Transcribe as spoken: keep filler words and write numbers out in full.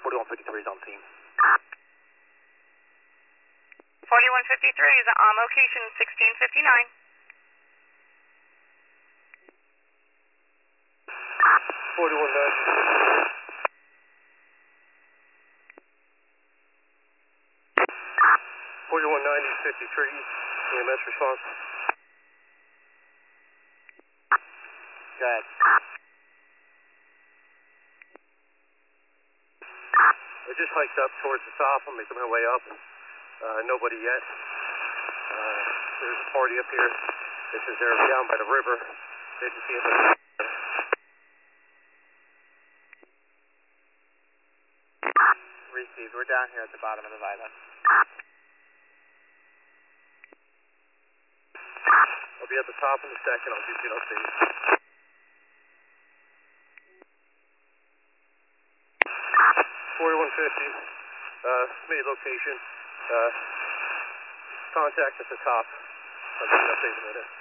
forty-one fifty-three is on scene. forty-one fifty-three is on location sixteen fifty-nine. forty-one ninety. forty-one ninety fifty-three, E M S response. Go ahead. I just hiked up towards the top. I'm making my way up. Uh, nobody yet. Uh, there's a party up here. This is there down by the river. Didn't see it. Received. We're down here at the bottom of the viaduct. I'll be at the top in a second. I'll give you an update. forty-one fifty, uh, made location, uh, contact at the top. I'll give you an update in a minute.